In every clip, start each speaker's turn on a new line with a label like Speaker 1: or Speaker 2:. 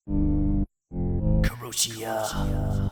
Speaker 1: Karoshia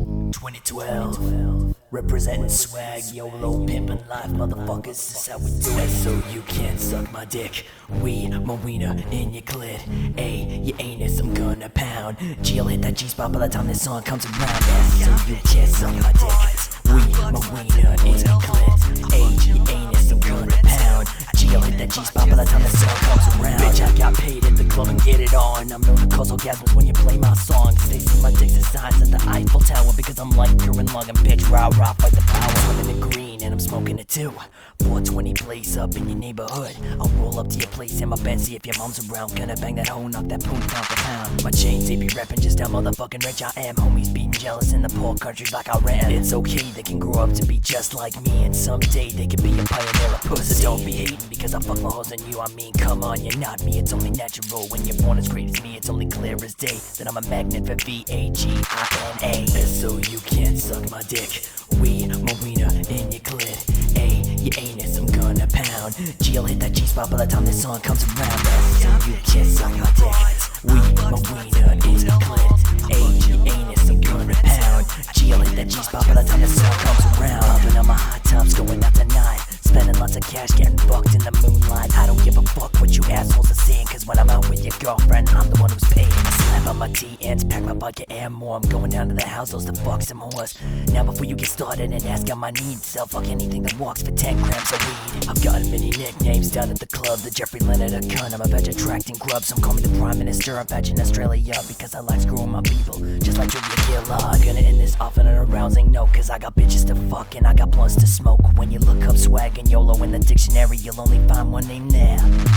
Speaker 1: 2012, representing swag, YOLO, pimpin' life, motherfuckers, this how we do it. So you can't suck my dick, weed, Marina in your clit. A, your anus, I'm gonna pound. G'll hit that G-spot by the time this song comes around. So you can't suck my dick, weed, Marina in your clit. A, your anus, I'm gonna pound. G'll hit that G-spot by the time this song comes around. Bitch, I got paid at the club and get it on. I'm known to cause orgasms when you play my songs. They see my dick's the size of the Eiffel Tower because I'm like Gurren Lagann, bitch, rah rah, fight the power. I'm in the green and I'm smoking it too. 420 place up in your neighborhood. I'll roll up to your place in my bed, see if your mom's around. Gonna bang that hoe, knock that poon pound for pound. My chains, they be reppin' just how motherfucking rich I am. Homies beating jealous in the poor countries like Iran. It's okay, they can grow up to be just like me, and someday they can be a pioneer of pussy. So don't be hating because I fuck more hoes than you. I mean, come on, you're not me, it's only natural. When you're born as great as me, it's only clear as day that I'm a magnet for V-A-G-I-N-A. So you can't suck my dick, weed, Marina in your clit. A, your anus, I'm gonna pound. G'll hit that G-spot by the time this song comes around. So you can't suck my dick, weed, Marina in your clit. A, your anus, I'm gonna pound. G'll hit that G-spot by the time this song comes around. Popping on my hot tops, going out tonight. Spending lots of cash, getting fucked in the moonlight. I don't give a fuck what you assholes are saying, cause when I'm out with your girlfriend, I'm the one who's paying. I slap on my T-ends, pack my bucket and more. I'm going down to the house, to fuck some whores. Now before you get started and ask on my needs, I'll fuck anything that walks for 10 grams of weed. I've gotten many nicknames down at the club. The Jeffrey Leonard a cunt, I'm a veg attracting grub. Some call me the Prime Minister, I'm veg in Australia because I like screwing my people, just like Julia Gillard. I'm gonna end this off on an arousing note, cause I got bitches to fuck and I got blunts to smoke. When you look up swag and YOLO in the dictionary, you'll only find one name there,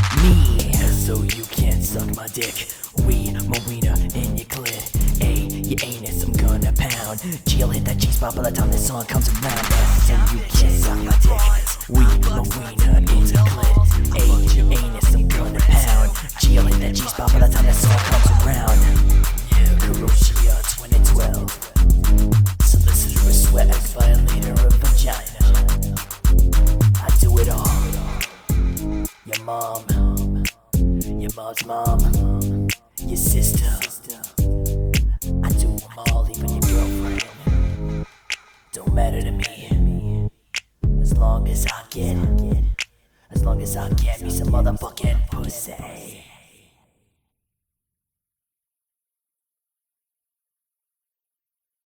Speaker 1: me. So you can't suck my dick, weed, Marina in your clit. A, your anus, I'm gonna pound. G'll hit that G-spot by the time this song comes around. So you can't suck my dick, weed, Marina in your clit. A, your anus, I'm gonna pound. G'll hit that G-spot by the time this song comes around. Yeah, Karoshia 2012, solicitor of swag, violator of vagina. I do it all. Your mom, your mom's mom, your sister. I do them all, even your girlfriend. Don't matter to me, as long as I get me some motherfucking pussy.